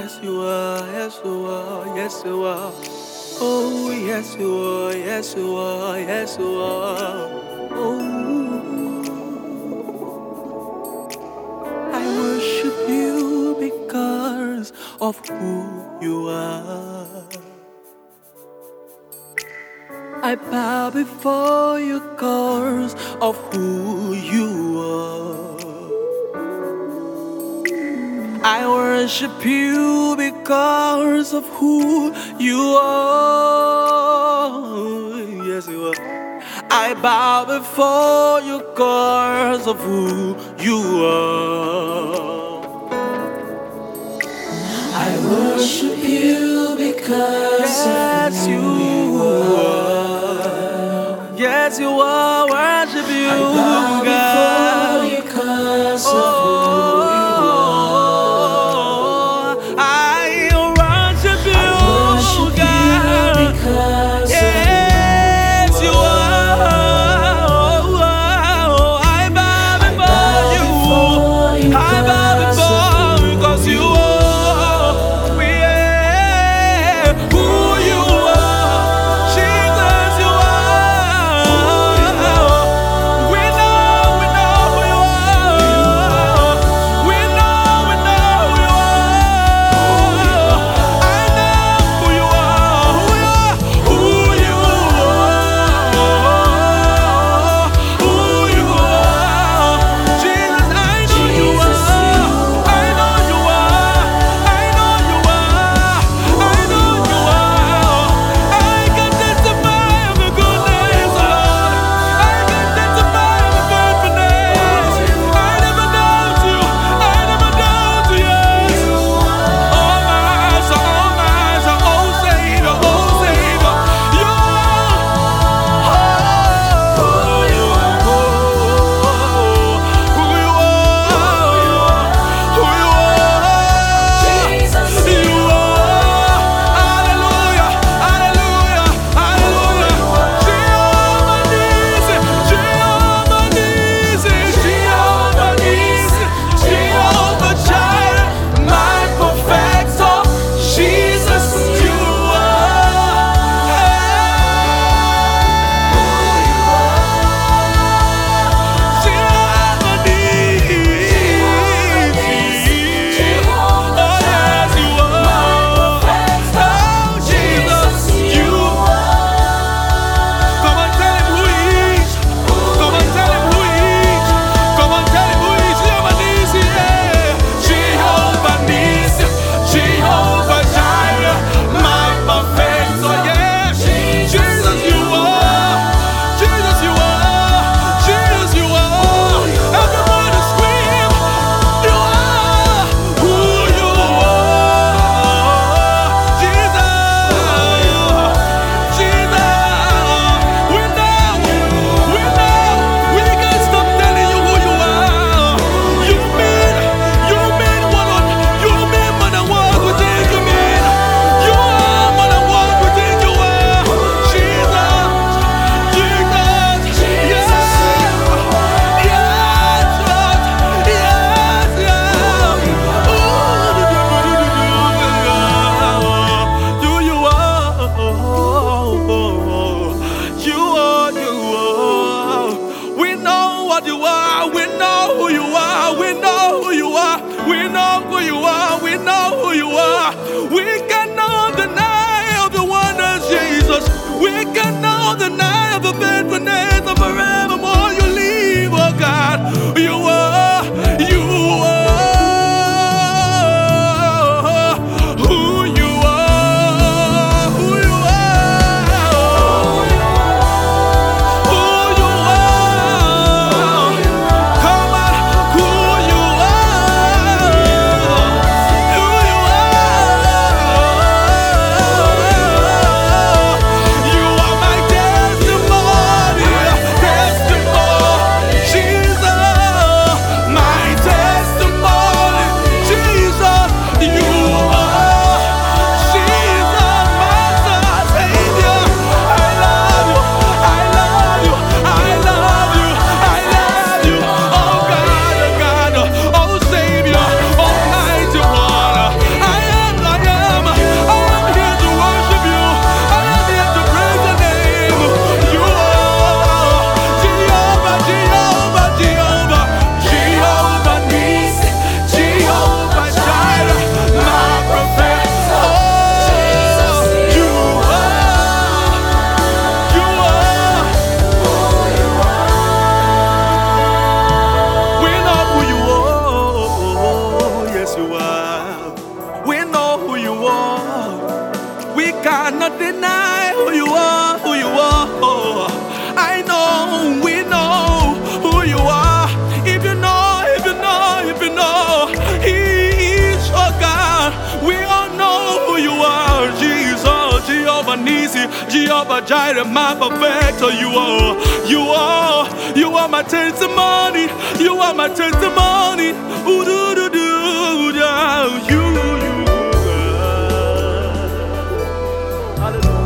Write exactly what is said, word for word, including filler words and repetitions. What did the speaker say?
yes you are, yes you are, yes you are. Oh, yes you are, yes you are, yes you are. Oh, I worship you because of who you are. I bow before you cause of who you are. I worship you because of who you are. Yes, you are. I bow before you because of who you are. I worship you because Yes, of you who you are. Yes, you are. Worship you, I bow before God. you because of who you Oh, are. I worship I worship you, you God. because of who you Yes, you are. I bow I before bow you. before you I bow because of before you who because you you are. We are. are who Who you you are. Jesus, you are. Who you are. We know, we are. Jireh, my perfecter. You are, you are, you are my testimony. You are my testimony. Ooh, do, do, do, yeah, you, you. Hallelujah.